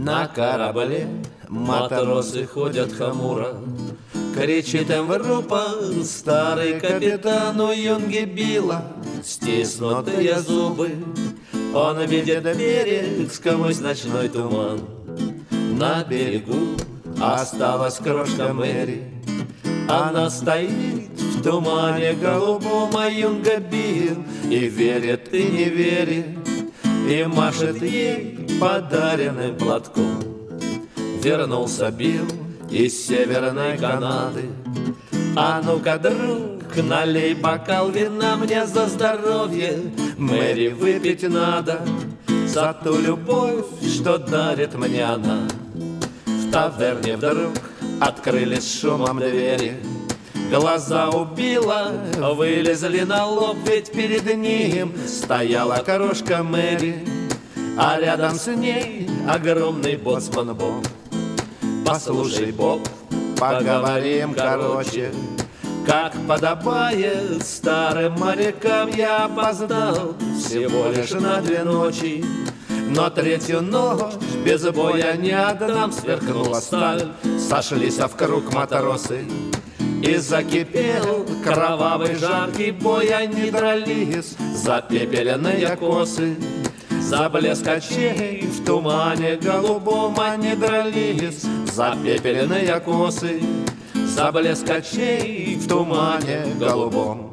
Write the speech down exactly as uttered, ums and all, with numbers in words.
На корабле матросы ходят хмуро, кричит им в рупор старый капитан у юнги Билла. Стиснутые зубы, он видит берег сквозь ночной туман. На берегу осталась крошка Мэри, она стоит в тумане голубом, а юнга Билл и верит, и не верит, и машет ей подаренным платком. Вернулся Билл из Северной Канады. А ну-ка, друг, налей бокал вина мне за здоровье. Мэри, выпить надо за ту любовь, что дарит мне она. В таверне вдруг открылись шумом двери. Глаза у Билла вылезли на лоб, ведь перед ним стояла крошка Мэри, а рядом с ней огромный боцман Боб. Послушай, Боб, поговорим короче. Как подобает старым морякам, я опоздал всего лишь на две ночи, но третью ночь без боя не отдам. Сверкнула сталь, сошлись в круг матросы, и закипел кровавый жаркий бой. Они дрались за пепельные косы, за блеск очей в тумане голубом. Они дрались за пепельные косы, за блеск очей в тумане голубом.